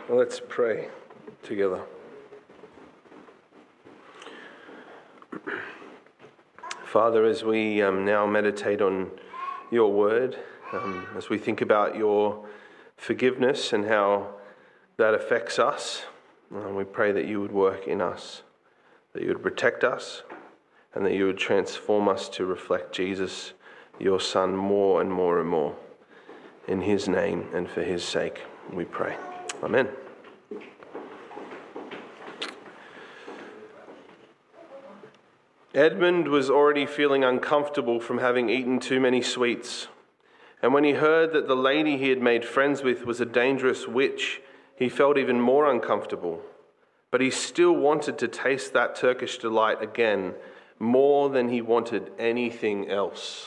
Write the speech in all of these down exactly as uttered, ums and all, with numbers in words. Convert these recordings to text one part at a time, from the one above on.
Well, let's pray together. Father, as we um, now meditate on your word, um, as we think about your forgiveness and how that affects us, uh, we pray that you would work in us, that you would protect us, and that you would transform us to reflect Jesus, your Son, more and more and more. In his name and for his sake, we pray. Amen. Edmund was already feeling uncomfortable from having eaten too many sweets. And when he heard that the lady he had made friends with was a dangerous witch, he felt even more uncomfortable. But he still wanted to taste that Turkish delight again, more than he wanted anything else.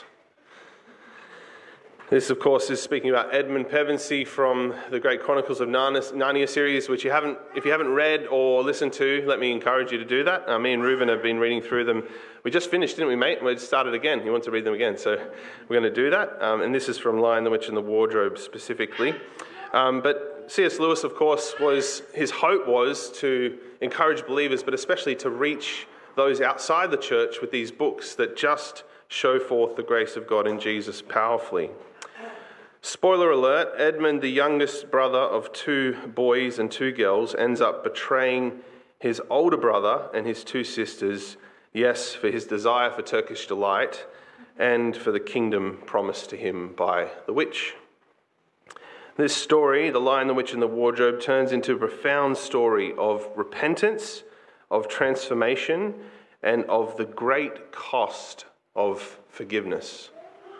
This, of course, is speaking about Edmund Pevensey from the Great Chronicles of Narnia series, which you haven't, if you haven't read or listened to, let me encourage you to do that. Uh, me and Reuben have been reading through them. We just finished, didn't we, mate? We started again. You want to read them again, so we're going to do that. Um, and this is from Lion, the Witch, and the Wardrobe specifically. Um, but C S Lewis, of course, was his hope was to encourage believers, but especially to reach those outside the church with these books that just show forth the grace of God in Jesus powerfully. Spoiler alert, Edmund, the youngest brother of two boys and two girls, ends up betraying his older brother and his two sisters, yes, for his desire for Turkish delight and for the kingdom promised to him by the witch. This story, The Lion, the Witch, and the Wardrobe, turns into a profound story of repentance, of transformation, and of the great cost of forgiveness.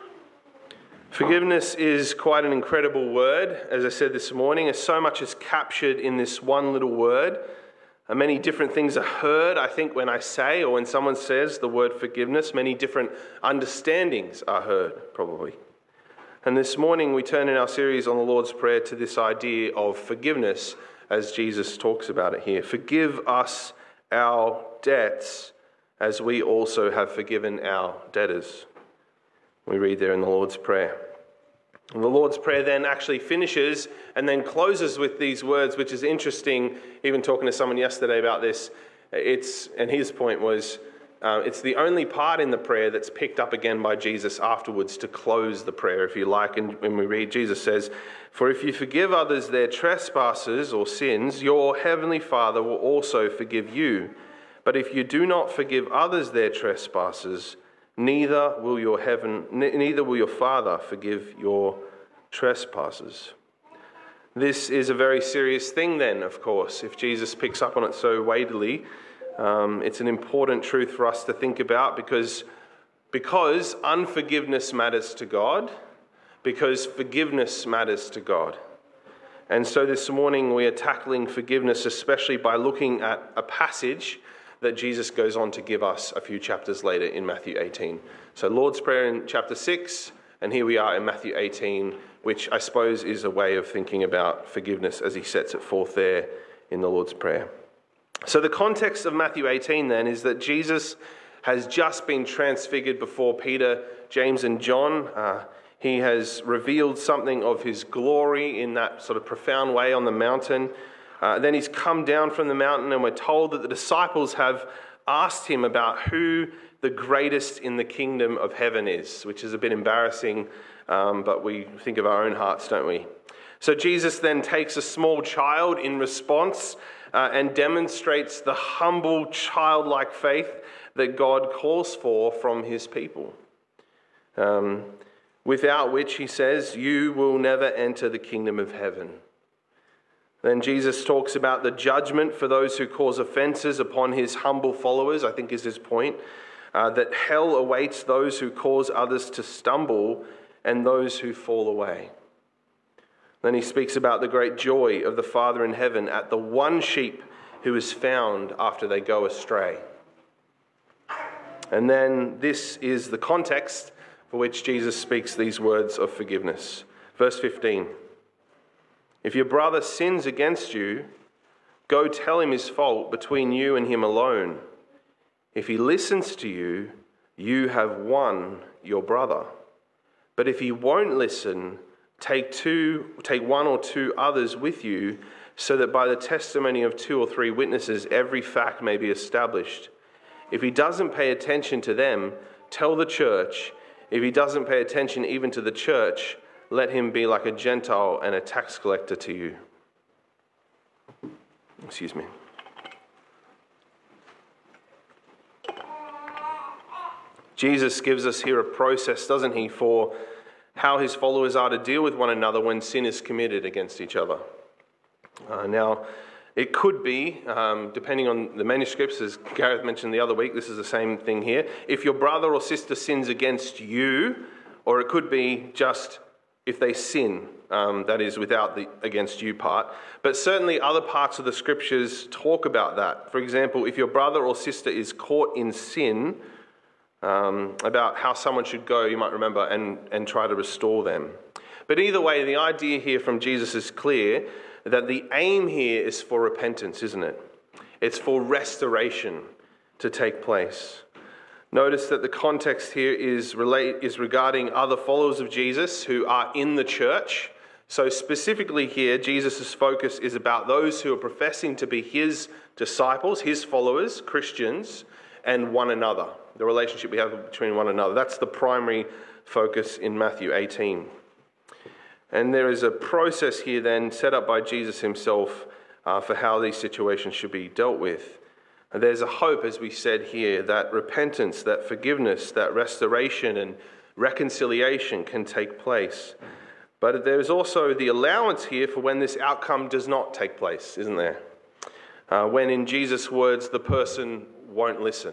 Forgiveness is quite an incredible word, as I said this morning, as so much is captured in this one little word. And many different things are heard, I think, when I say or when someone says the word forgiveness. Many different understandings are heard, probably. And this morning we turn in our series on the Lord's Prayer to this idea of forgiveness as Jesus talks about it here. Forgive us our debts as we also have forgiven our debtors. We read there in the Lord's Prayer. And the Lord's Prayer then actually finishes and then closes with these words, which is interesting. Even talking to someone yesterday about this, it's and his point was, uh, it's the only part in the prayer that's picked up again by Jesus afterwards to close the prayer, if you like. And when we read, Jesus says, "For if you forgive others their trespasses or sins, your heavenly Father will also forgive you. But if you do not forgive others their trespasses, Neither will your heaven, neither will your Father forgive your trespasses." This is a very serious thing then, of course. If Jesus picks up on it so weightily, um, it's an important truth for us to think about because, because unforgiveness matters to God, because forgiveness matters to God. And so this morning we are tackling forgiveness, especially by looking at a passage that Jesus goes on to give us a few chapters later in Matthew eighteen. So Lord's Prayer in chapter six, and here we are in Matthew eighteen, which I suppose is a way of thinking about forgiveness as he sets it forth there in the Lord's Prayer. So the context of Matthew eighteen then is that Jesus has just been transfigured before Peter, James, and John. Uh, he has revealed something of his glory in that sort of profound way on the mountain. Uh, then he's come down from the mountain, and we're told that the disciples have asked him about who the greatest in the kingdom of heaven is, which is a bit embarrassing, um, but we think of our own hearts, don't we? So Jesus then takes a small child in response uh, and demonstrates the humble, childlike faith that God calls for from his people, um, without which, he says, you will never enter the kingdom of heaven. Then Jesus talks about the judgment for those who cause offenses upon his humble followers, I think is his point, uh, that hell awaits those who cause others to stumble and those who fall away. Then he speaks about the great joy of the Father in heaven at the one sheep who is found after they go astray. And then this is the context for which Jesus speaks these words of forgiveness. Verse fifteen. If your brother sins against you, go tell him his fault between you and him alone. If he listens to you, you have won your brother. But if he won't listen, take two, take one or two others with you, so that by the testimony of two or three witnesses, every fact may be established. If he doesn't pay attention to them, tell the church. If he doesn't pay attention even to the church, let him be like a Gentile and a tax collector to you. Excuse me. Jesus gives us here a process, doesn't he, for how his followers are to deal with one another when sin is committed against each other. Uh, now, it could be, um, depending on the manuscripts, as Gareth mentioned the other week, this is the same thing here. If your brother or sister sins against you, or it could be just if they sin, um, that is without the against you part. But certainly other parts of the scriptures talk about that. For example, if your brother or sister is caught in sin, um, about how someone should go, you might remember, and, and try to restore them. But either way, the idea here from Jesus is clear, that the aim here is for repentance, isn't it? It's for restoration to take place. Notice that the context here is relate, is regarding other followers of Jesus who are in the church. So specifically here, Jesus' focus is about those who are professing to be his disciples, his followers, Christians, and one another. The relationship we have between one another. That's the primary focus in Matthew eighteen. And there is a process here then set up by Jesus himself uh, for how these situations should be dealt with. And there's a hope, as we said here, that repentance, that forgiveness, that restoration and reconciliation can take place. But there's also the allowance here for when this outcome does not take place, isn't there? Uh, when, in Jesus' words, the person won't listen.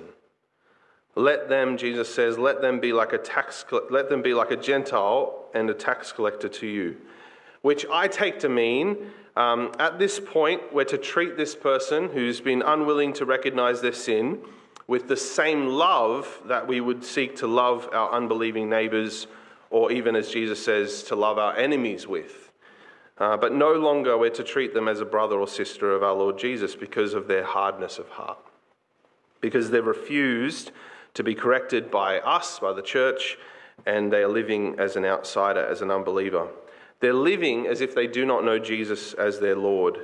Let them, Jesus says, let them be like a tax, let them be like a Gentile and a tax collector to you. Which I take to mean, um, at this point, we're to treat this person who's been unwilling to recognize their sin with the same love that we would seek to love our unbelieving neighbors, or even, as Jesus says, to love our enemies with. Uh, but no longer we're to treat them as a brother or sister of our Lord Jesus because of their hardness of heart. Because they've refused to be corrected by us, by the church, and they are living as an outsider, as an unbeliever. They're living as if they do not know Jesus as their Lord.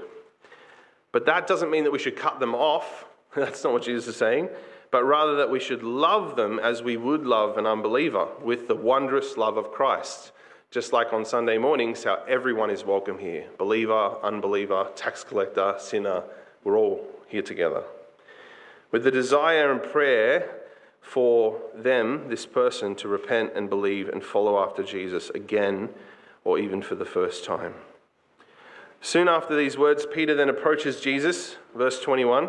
But that doesn't mean that we should cut them off. That's not what Jesus is saying. But rather that we should love them as we would love an unbeliever with the wondrous love of Christ. Just like on Sunday mornings, how everyone is welcome here. Believer, unbeliever, tax collector, sinner, we're all here together. With the desire and prayer for them, this person, to repent and believe and follow after Jesus again, or even for the first time. Soon after these words, Peter then approaches Jesus, verse twenty-one.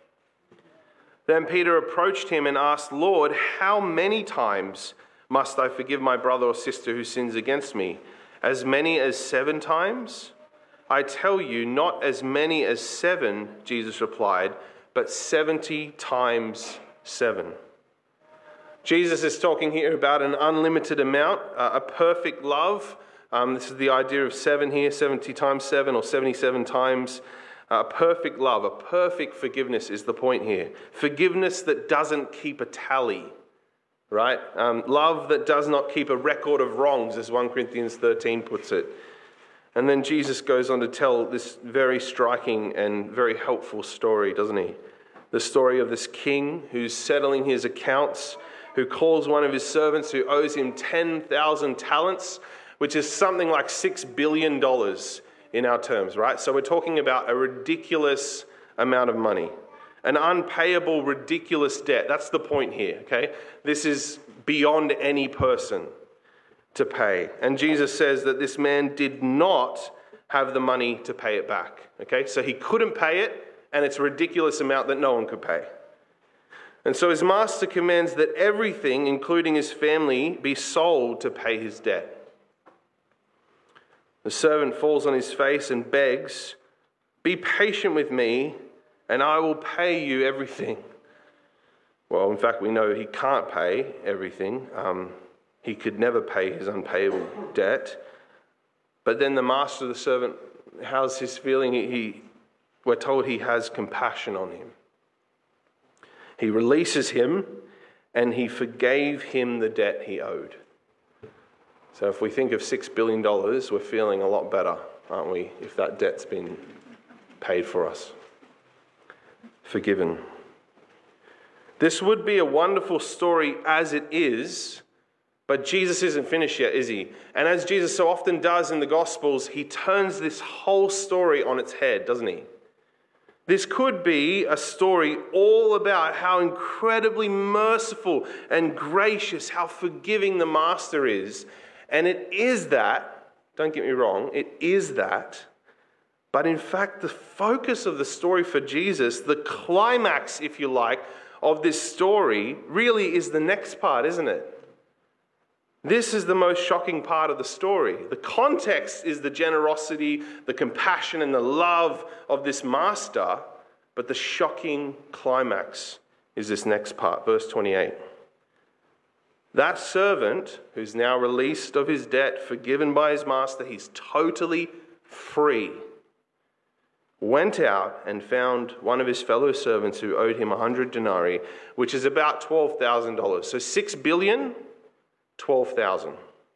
Then Peter approached him and asked, Lord, how many times must I forgive my brother or sister who sins against me? As many as seven times? I tell you, not as many as seven, Jesus replied, but seventy times seven. Jesus is talking here about an unlimited amount, uh, a perfect love. Um, this is the idea of seven here, seventy times seven or seventy-seven times. A uh, perfect love, a perfect forgiveness is the point here. Forgiveness that doesn't keep a tally, right? Um, love that does not keep a record of wrongs, as First Corinthians thirteen puts it. And then Jesus goes on to tell this very striking and very helpful story, doesn't he? The story of this king who's settling his accounts, who calls one of his servants who owes him ten thousand talents, which is something like six billion dollars in our terms, right? So we're talking about a ridiculous amount of money. An unpayable, ridiculous debt. That's the point here, okay? This is beyond any person to pay. And Jesus says that this man did not have the money to pay it back, okay? So he couldn't pay it, and it's a ridiculous amount that no one could pay. And so his master commands that everything, including his family, be sold to pay his debt. The servant falls on his face and begs, "Be patient with me, and I will pay you everything." Well, in fact, we know he can't pay everything. Um, he could never pay his unpayable debt. But then the master of the servant, how's his feeling? He, he, we're told he has compassion on him. He releases him, and he forgave him the debt he owed. So if we think of six billion dollars, we're feeling a lot better, aren't we, if that debt's been paid for us. Forgiven. This would be a wonderful story as it is, but Jesus isn't finished yet, is he? And as Jesus so often does in the Gospels, he turns this whole story on its head, doesn't he? This could be a story all about how incredibly merciful and gracious, how forgiving the Master is. And it is that, don't get me wrong, it is that. But in fact, the focus of the story for Jesus, the climax, if you like, of this story really is the next part, isn't it? This is the most shocking part of the story. The context is the generosity, the compassion, and the love of this Master, but the shocking climax is this next part, verse twenty-eight. That servant, who's now released of his debt, forgiven by his master, he's totally free, went out and found one of his fellow servants who owed him one hundred denarii, which is about twelve thousand dollars. So six billion, twelve thousand.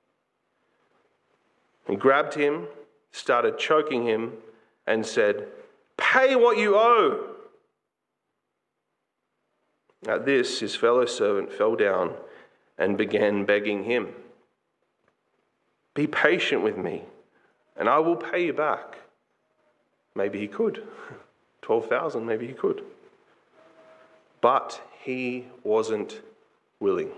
He grabbed him, started choking him, and said, "Pay what you owe." At this, his fellow servant fell down and began begging him, "Be patient with me, and I will pay you back." Maybe he could. twelve thousand, maybe he could. But he wasn't willing.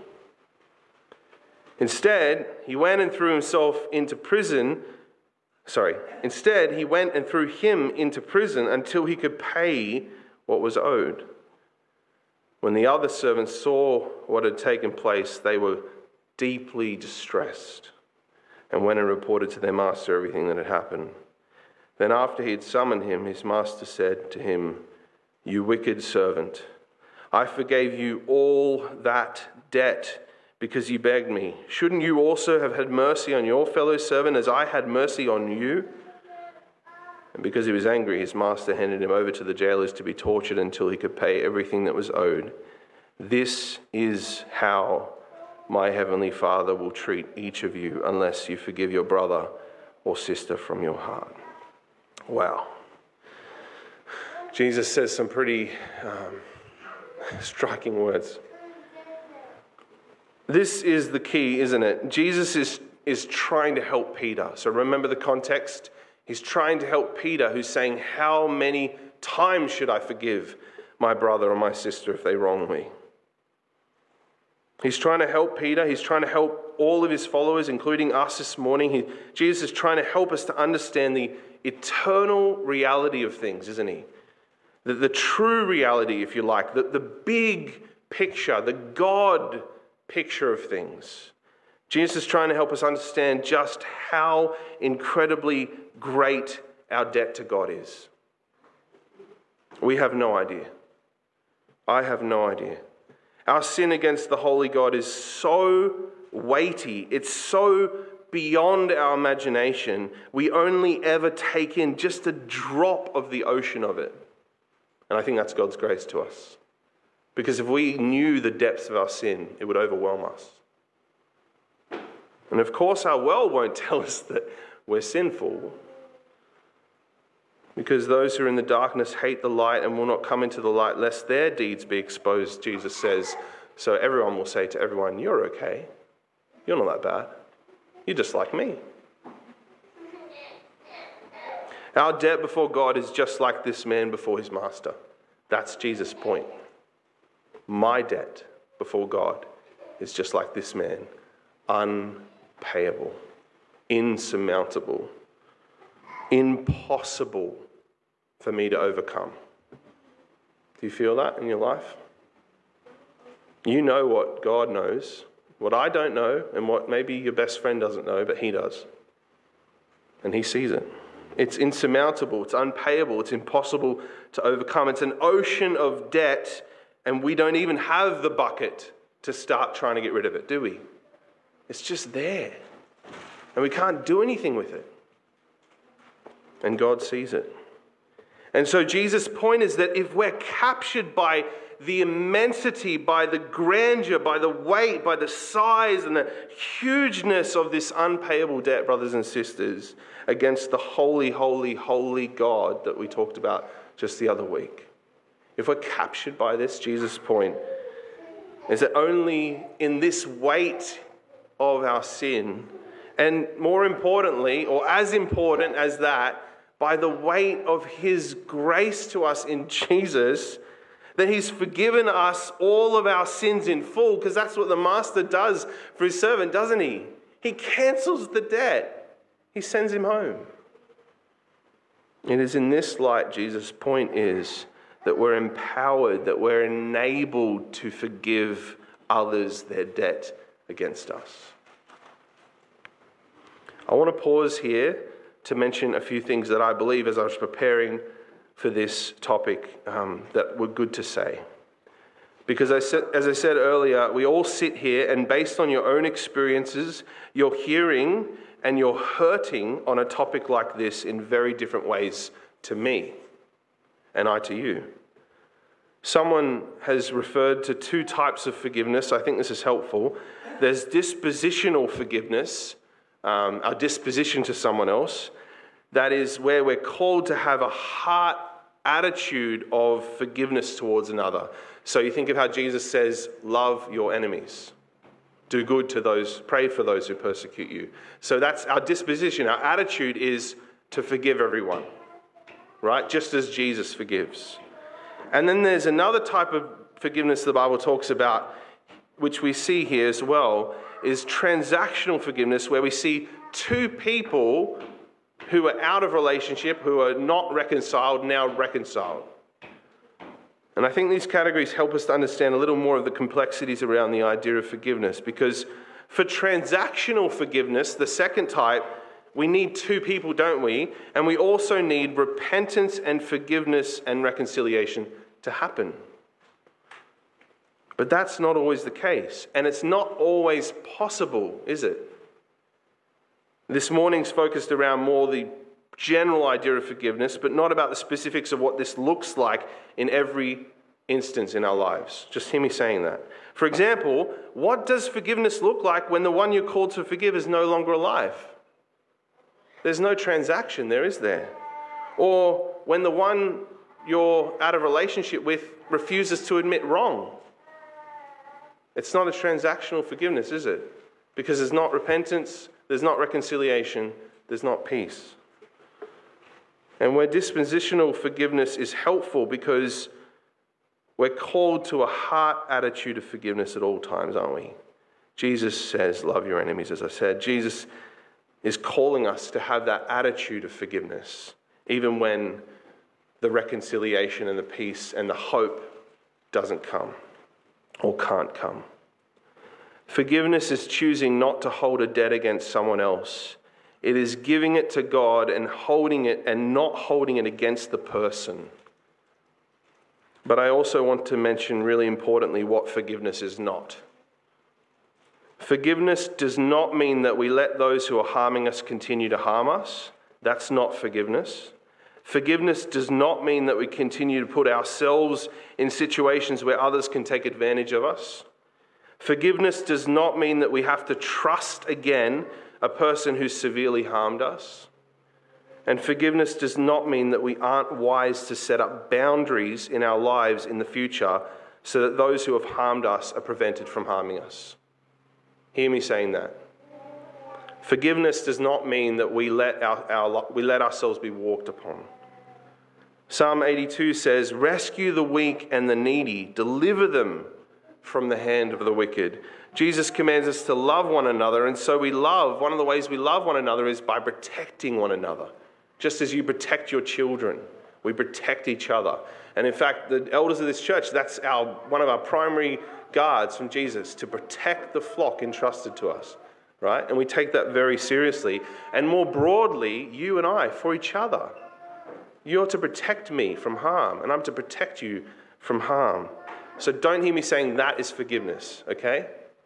Instead, he went and threw himself into prison. Sorry, instead, he went and threw him into prison until he could pay what was owed. When the other servants saw what had taken place, they were deeply distressed and went and reported to their master everything that had happened. Then after he had summoned him, his master said to him, "You wicked servant, I forgave you all that debt because you begged me. Shouldn't you also have had mercy on your fellow servant as I had mercy on you?" And because he was angry, his master handed him over to the jailers to be tortured until he could pay everything that was owed. This is how my heavenly Father will treat each of you unless you forgive your brother or sister from your heart. Wow. Jesus says some pretty um, striking words. This is the key, isn't it? Jesus is, is trying to help Peter. So remember the context. He's trying to help Peter, who's saying, "How many times should I forgive my brother or my sister if they wrong me?" He's trying to help Peter. He's trying to help all of his followers, including us this morning. He, Jesus is trying to help us to understand the eternal reality of things, isn't he? The, the true reality, if you like, the, the big picture, the God picture of things. Jesus is trying to help us understand just how incredibly great our debt to God is. We have no idea. I have no idea. Our sin against the holy God is so weighty. It's so beyond our imagination. We only ever take in just a drop of the ocean of it. And I think that's God's grace to us. Because if we knew the depths of our sin, it would overwhelm us. And of course, our world won't tell us that we're sinful. Because those who are in the darkness hate the light and will not come into the light lest their deeds be exposed, Jesus says. So everyone will say to everyone, "You're okay. You're not that bad. You're just like me." Our debt before God is just like this man before his master. That's Jesus' point. My debt before God is just like this man. Unpayable. Insurmountable. Impossible for me to overcome. Do you feel that in your life? You know what God knows, what I don't know, and what maybe your best friend doesn't know, but he does. And he sees it. It's insurmountable, it's unpayable, it's impossible to overcome. It's an ocean of debt, and we don't even have the bucket to start trying to get rid of it, do we? It's just there. And we can't do anything with it. And God sees it. And so Jesus' point is that if we're captured by the immensity, by the grandeur, by the weight, by the size and the hugeness of this unpayable debt, brothers and sisters, against the holy, holy, holy God that we talked about just the other week. If we're captured by this, Jesus' point is that only in this weight of our sin, and more importantly, or as important as that, by the weight of his grace to us in Jesus, that he's forgiven us all of our sins in full, because that's what the master does for his servant, doesn't he? He cancels the debt. He sends him home. It is in this light, Jesus' point is, that we're empowered, that we're enabled to forgive others their debt against us. I want to pause here to mention a few things that I believe as I was preparing for this topic um, that were good to say. Because I said, as I said earlier, we all sit here and based on your own experiences, you're hearing and you're hurting on a topic like this in very different ways to me and I to you. Someone has referred to two types of forgiveness. I think this is helpful. There's dispositional forgiveness, um, our disposition to someone else. That is where we're called to have a heart attitude of forgiveness towards another. So you think of how Jesus says, love your enemies. Do good to those, pray for those who persecute you. So that's our disposition. Our attitude is to forgive everyone, right? Just as Jesus forgives. And then there's another type of forgiveness the Bible talks about, which we see here as well, is transactional forgiveness, where we see two people who are out of relationship, who are not reconciled, now reconciled. And I think these categories help us to understand a little more of the complexities around the idea of forgiveness, because for transactional forgiveness, the second type, we need two people, don't we? And we also need repentance and forgiveness and reconciliation to happen. But that's not always the case. And it's not always possible, is it? This morning's focused around more the general idea of forgiveness, but not about the specifics of what this looks like in every instance in our lives. Just hear me saying that. For example, what does forgiveness look like when the one you're called to forgive is no longer alive? There's no transaction there, is there? Or when the one you're out of relationship with refuses to admit wrong. It's not a transactional forgiveness, is it? Because there's not repentance, there's not reconciliation, there's not peace. And where dispositional forgiveness is helpful because we're called to a heart attitude of forgiveness at all times, aren't we? Jesus says, love your enemies, as I said. Jesus is calling us to have that attitude of forgiveness, even when the reconciliation and the peace and the hope doesn't come or can't come. Forgiveness is choosing not to hold a debt against someone else. It is giving it to God and holding it and not holding it against the person. But I also want to mention really importantly what forgiveness is not. Forgiveness does not mean that we let those who are harming us continue to harm us. That's not forgiveness. Forgiveness does not mean that we continue to put ourselves in situations where others can take advantage of us. Forgiveness does not mean that we have to trust again a person who's severely harmed us. And forgiveness does not mean that we aren't wise to set up boundaries in our lives in the future so that those who have harmed us are prevented from harming us. Hear me saying that. Forgiveness does not mean that we let, our, our, we let ourselves be walked upon. Psalm eighty-two says, rescue the weak and the needy, deliver them from the hand of the wicked. Jesus commands us to love one another, and so we love, one of the ways we love one another is by protecting one another. Just as you protect your children, we protect each other. And in fact, the elders of this church, that's our one of our primary guards from Jesus, to protect the flock entrusted to us, right? And we take that very seriously. And more broadly, you and I, for each other. You're to protect me from harm, and I'm to protect you from harm. So don't hear me saying that is forgiveness, okay?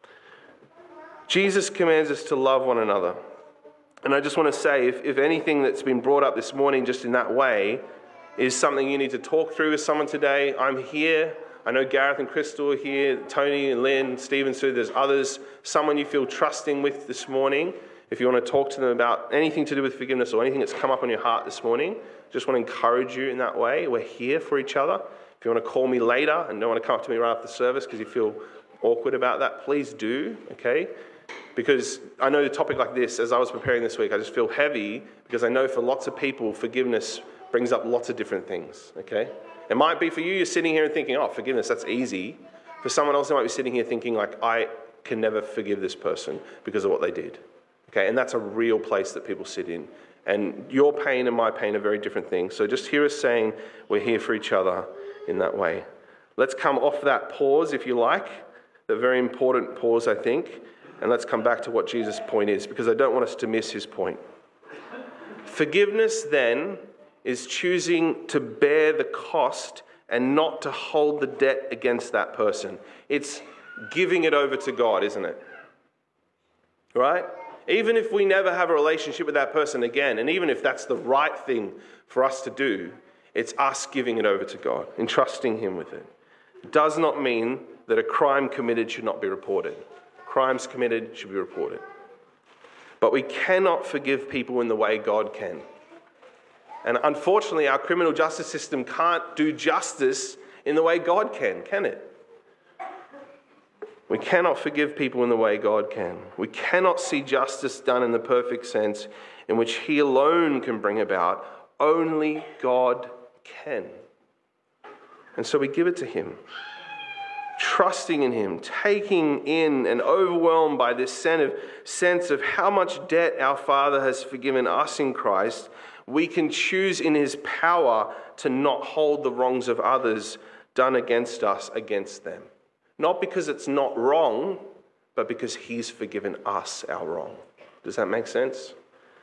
Jesus commands us to love one another. And I just want to say, if, if anything that's been brought up this morning just in that way is something you need to talk through with someone today, I'm here. I know Gareth and Crystal are here, Tony and Lynn, Stephen, Sue, there's others, someone you feel trusting with this morning. If you want to talk to them about anything to do with forgiveness or anything that's come up on your heart this morning, just want to encourage you in that way. We're here for each other. If you want to call me later and don't want to come up to me right after the service because you feel awkward about that, please do, okay? Because I know the topic like this, as I was preparing this week, I just feel heavy because I know for lots of people, forgiveness brings up lots of different things, okay? It might be for you, you're sitting here and thinking, oh, forgiveness, that's easy. For someone else, they might be sitting here thinking, like, I can never forgive this person because of what they did, okay? And that's a real place that people sit in. And your pain and my pain are very different things. So just hear us saying we're here for each other in that way. Let's come off that pause, if you like, the very important pause, I think, and let's come back to what Jesus' point is, because I don't want us to miss his point. Forgiveness, then, is choosing to bear the cost and not to hold the debt against that person. It's giving it over to God, isn't it? Right? Even if we never have a relationship with that person again, and even if that's the right thing for us to do, it's us giving it over to God, entrusting him with it. It does not mean that a crime committed should not be reported. Crimes committed should be reported. But we cannot forgive people in the way God can. And unfortunately, our criminal justice system can't do justice in the way God can, can it? We cannot forgive people in the way God can. We cannot see justice done in the perfect sense in which he alone can bring about. Only God can. And so we give it to him, trusting in him, taking in and overwhelmed by this sense of how much debt our Father has forgiven us in Christ. We can choose in his power to not hold the wrongs of others done against us against them. Not because it's not wrong, but because he's forgiven us our wrong. Does that make sense?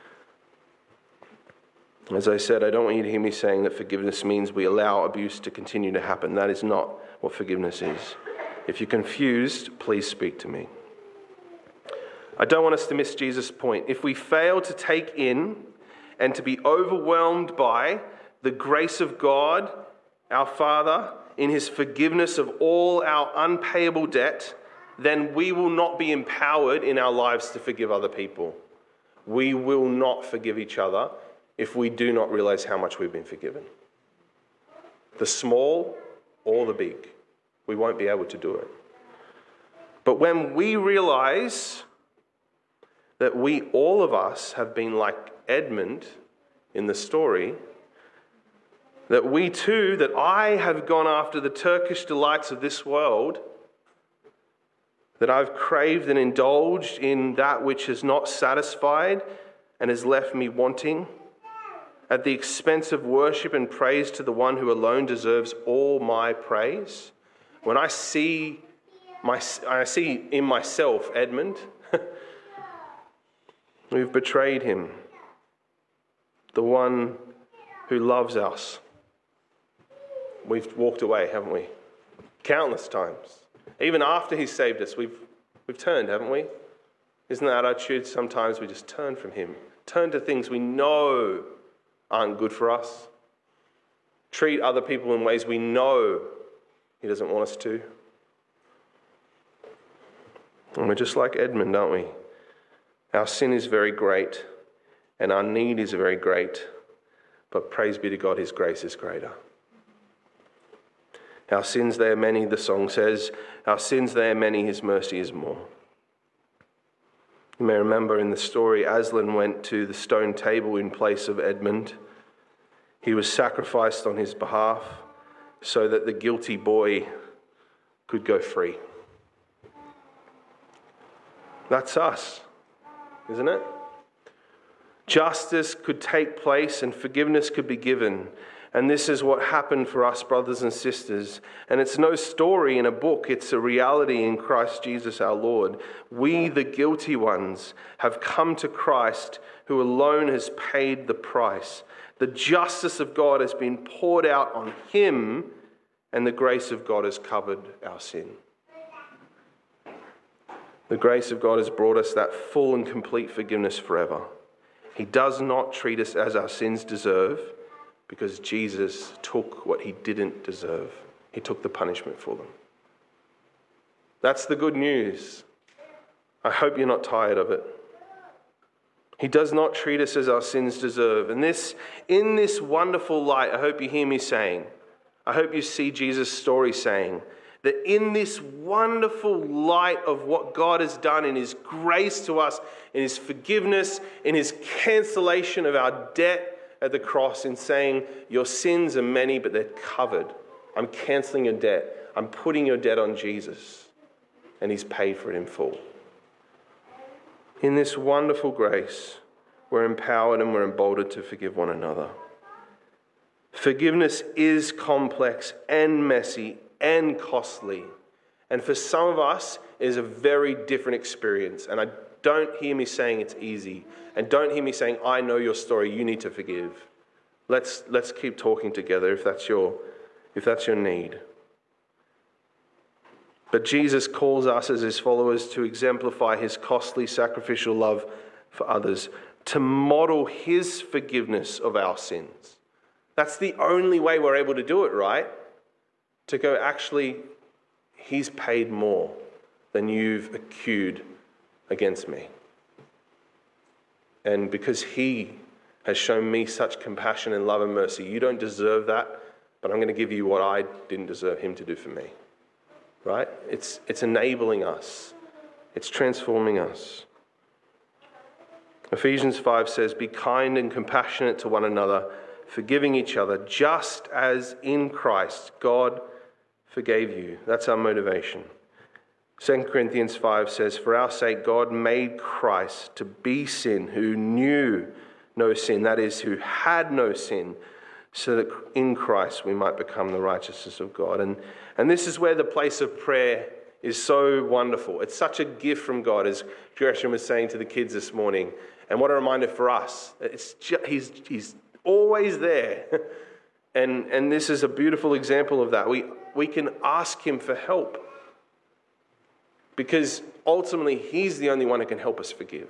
As I said, I don't want you to hear me saying that forgiveness means we allow abuse to continue to happen. That is not what forgiveness is. If you're confused, please speak to me. I don't want us to miss Jesus' point. If we fail to take in and to be overwhelmed by the grace of God, our Father, in his forgiveness of all our unpayable debt, then we will not be empowered in our lives to forgive other people. We will not forgive each other if we do not realize how much we've been forgiven. The small or the big, we won't be able to do it. But when we realize that we, all of us, have been like Edmund in the story, that we too, that I have gone after the Turkish delights of this world, that I've craved and indulged in that which has not satisfied and has left me wanting, at the expense of worship and praise to the one who alone deserves all my praise. When I see my, I see in myself Edmund, we've betrayed him, the one who loves us. We've walked away, haven't we? Countless times. Even after he's saved us, we've we've turned, haven't we? Isn't that our attitude? Sometimes we just turn from him. Turn to things we know aren't good for us. Treat other people in ways we know he doesn't want us to. And we're just like Edmund, aren't we? Our sin is very great, and our need is very great. But praise be to God, his grace is greater. Our sins, they are many, the song says. Our sins, they are many, his mercy is more. You may remember in the story, Aslan went to the stone table in place of Edmund. He was sacrificed on his behalf so that the guilty boy could go free. That's us, isn't it? Justice could take place and forgiveness could be given. And this is what happened for us, brothers and sisters. And it's no story in a book, it's a reality in Christ Jesus our Lord. We, the guilty ones, have come to Christ, who alone has paid the price. The justice of God has been poured out on him, and the grace of God has covered our sin. The grace of God has brought us that full and complete forgiveness forever. He does not treat us as our sins deserve, because Jesus took what he didn't deserve. He took the punishment for them. That's the good news. I hope you're not tired of it. He does not treat us as our sins deserve. And this, in this wonderful light, I hope you hear me saying, I hope you see Jesus' story saying, that in this wonderful light of what God has done in his grace to us, in his forgiveness, in his cancellation of our debt at the cross, in saying, your sins are many, but they're covered. I'm cancelling your debt. I'm putting your debt on Jesus, and he's paid for it in full. In this wonderful grace, we're empowered and we're emboldened to forgive one another. Forgiveness is complex and messy and costly. And for some of us, it is a very different experience. And I don't hear me saying it's easy. And don't hear me saying, I know your story, you need to forgive. Let's, let's keep talking together if that's your, if that's your need. But Jesus calls us as his followers to exemplify his costly sacrificial love for others, to model his forgiveness of our sins. That's the only way we're able to do it, right? To go, actually, he's paid more than you've accused against me. And because he has shown me such compassion and love and mercy, you don't deserve that, but I'm going to give you what I didn't deserve him to do for me. Right? It's, it's enabling us. It's transforming us. Ephesians five says, be kind and compassionate to one another, forgiving each other, just as in Christ God forgave you. That's our motivation. Second Corinthians five says, for our sake God made Christ to be sin who knew no sin, that is, who had no sin, so that in Christ we might become the righteousness of God. And, and this is where the place of prayer is so wonderful. It's such a gift from God, as Gresham was saying to the kids this morning. And what a reminder for us. It's just, he's, he's always there. And, and this is a beautiful example of that. We, we can ask him for help, because ultimately he's the only one who can help us forgive.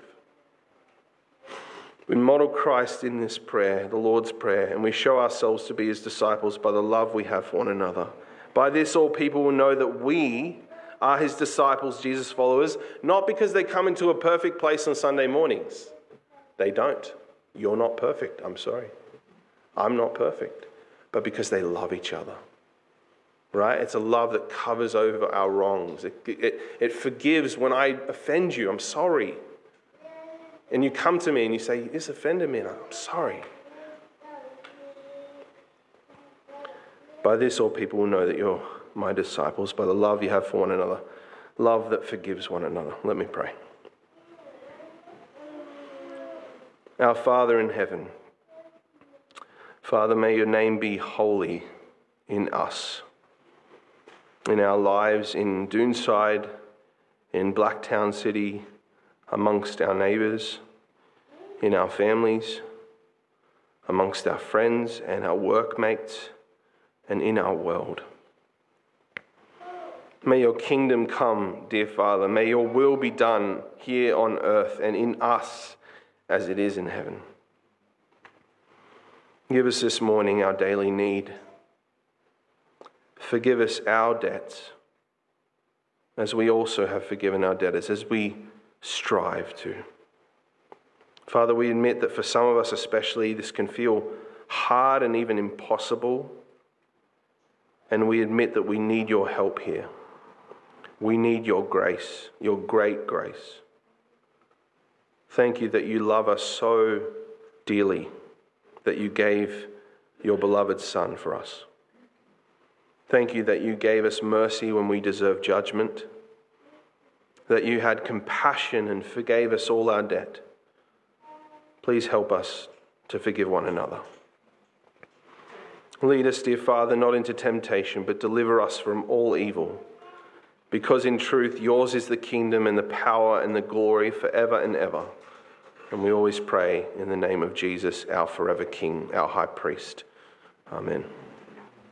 We model Christ in this prayer, the Lord's Prayer, and we show ourselves to be his disciples by the love we have for one another. By this, all people will know that we are his disciples, Jesus' followers, not because they come into a perfect place on Sunday mornings. They don't. You're not perfect. I'm sorry. I'm not perfect. But because they love each other. Right? It's a love that covers over our wrongs. It, it, it forgives when I offend you. I'm sorry. And you come to me and you say, this offended me, and I'm sorry. By this, all people will know that you're my disciples, by the love you have for one another, love that forgives one another. Let me pray. Our Father in heaven, Father, may your name be holy in us, in our lives, in Doonside, in Blacktown City, amongst our neighbours, in our families, amongst our friends and our workmates, and in our world. May your kingdom come, dear Father. May your will be done here on earth and in us as it is in heaven. Give us this morning our daily need. Forgive us our debts, as we also have forgiven our debtors, as we strive to. Father, we admit that for some of us especially, this can feel hard and even impossible. And we admit that we need your help here. We need your grace, your great grace. Thank you that you love us so dearly, that you gave your beloved Son for us. Thank you that you gave us mercy when we deserved judgment, that you had compassion and forgave us all our debt. Please help us to forgive one another. Lead us, dear Father, not into temptation, but deliver us from all evil. Because in truth, yours is the kingdom and the power and the glory forever and ever. And we always pray in the name of Jesus, our forever King, our high priest. Amen.